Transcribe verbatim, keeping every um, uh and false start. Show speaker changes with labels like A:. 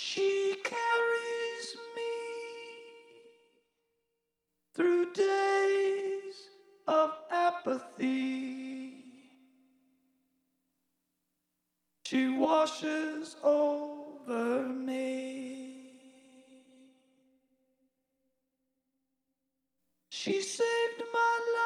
A: She carries me through days of apathy. She washes over me. She saved my